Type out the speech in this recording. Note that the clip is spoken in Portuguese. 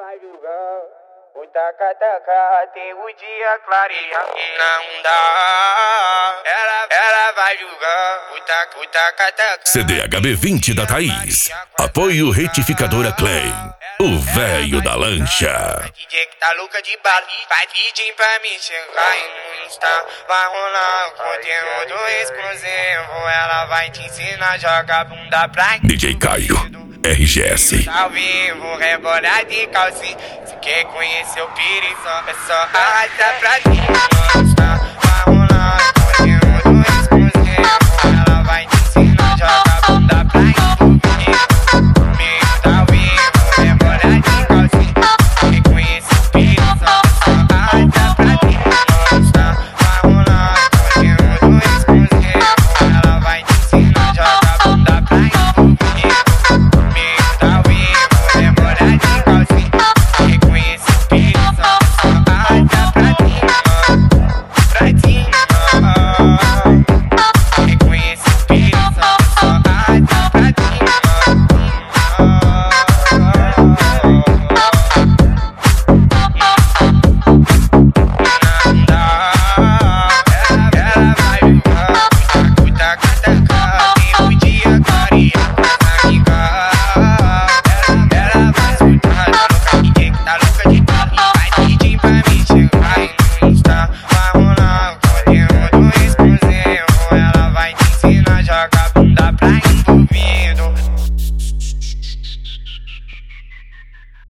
vai julgar. O taca-taca tem o dia clarear. Não dá. Ela vai julgar. O taca-taca. CDHB 20 da Thaís. Apoio Retificadora Clay. O velho da lancha. DJ que tá louca de bala, vai pedir pra me chegar e no Insta vai rolar conteúdo exclusivo. Ela vai te ensinar a jogar bunda pra DJ Caio, RGS. ao vivo, rebola de calcinha. Se quer conhecer o piri, é só arrastar pra cima. No Insta vai rolar conteúdo